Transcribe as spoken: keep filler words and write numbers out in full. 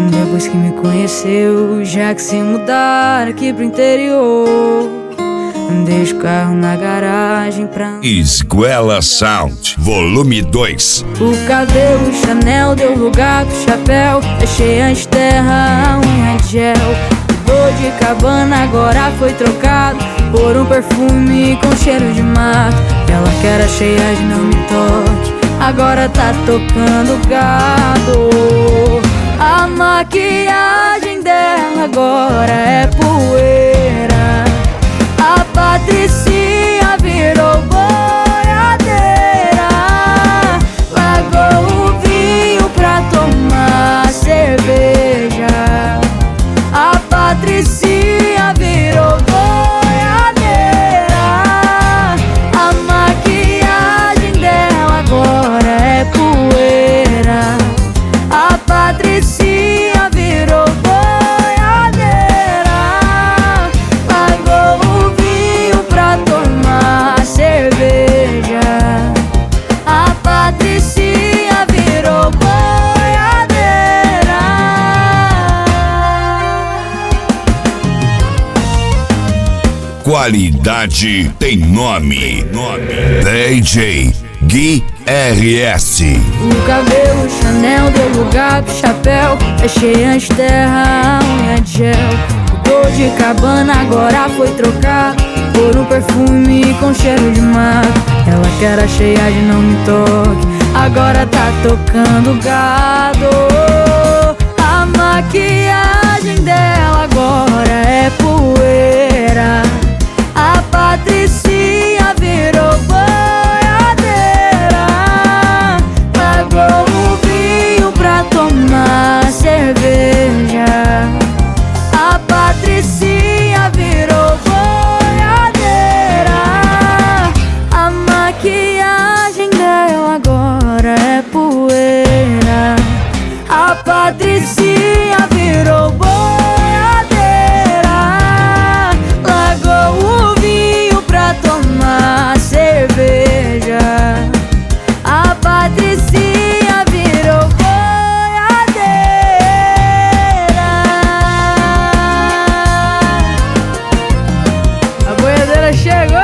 Depois que me conheceu, já que se mudar aqui pro interior, deixo o carro na garagem pra... Esguela Sound, volume dois. O cabelo Chanel deu lugar pro chapéu. Deixei antes terra, unha de gel. O de cabana agora foi trocado por um perfume com cheiro de mato. Ela que era cheia de não me toque, agora tá tocando gado. A maquiagem dela agora é poeira. A Patricinha virou boiadeira. Largou o vinho pra tomar cerveja. A Patricinha virou boiadeira. A maquiagem dela agora é poeira. A Patricinha virou boiadeira. Largou o vinho pra tomar cerveja. A Patricinha virou boiadeira. Qualidade tem nome. D J Gui R S. O cabelo Chanel deu lugar pro chapéu. Deixei antes terra, unha de gel. O de cabana agora foi trocado por um perfume com cheiro de mato. Ela que era cheia de não me toque, agora tá tocando gado. A maquiagem dela agora é poeira. A Patricinha virou boiadeira. Largou o vinho pra tomar cerveja. A Patricinha virou boiadeira. A maquiagem dela agora é poeira. A Patricinha virou boiadeira. Largou o vinho pra tomar cerveja. A Patricinha virou boiadeira. A boiadeira chegou.